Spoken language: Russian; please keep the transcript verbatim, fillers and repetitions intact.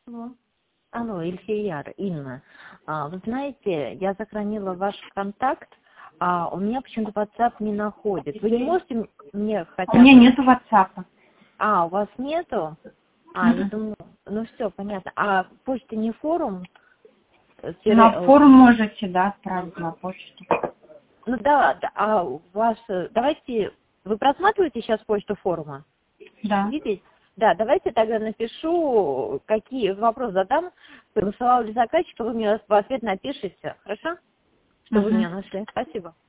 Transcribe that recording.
Алло, Алло, Ильфияр, Инна. А, вы знаете, я сохранила ваш контакт, а у меня почему-то WhatsApp не находит. Вы не можете мне хотя У бы... меня нету WhatsApp. А, у вас нету? А, я думаю, ну все, понятно. А почта не форум? Э, На тире, э, форум можете, да, отправить на почту. Ну да, да, а у вас... э, Давайте... Вы просматриваете сейчас почту форума? Да. Видите? Да, давайте тогда напишу, какие вопросы задам. Голосовал ли заказчик, вы мне в ответ напишите. Хорошо? Что вы Угу. меня нашли. Спасибо.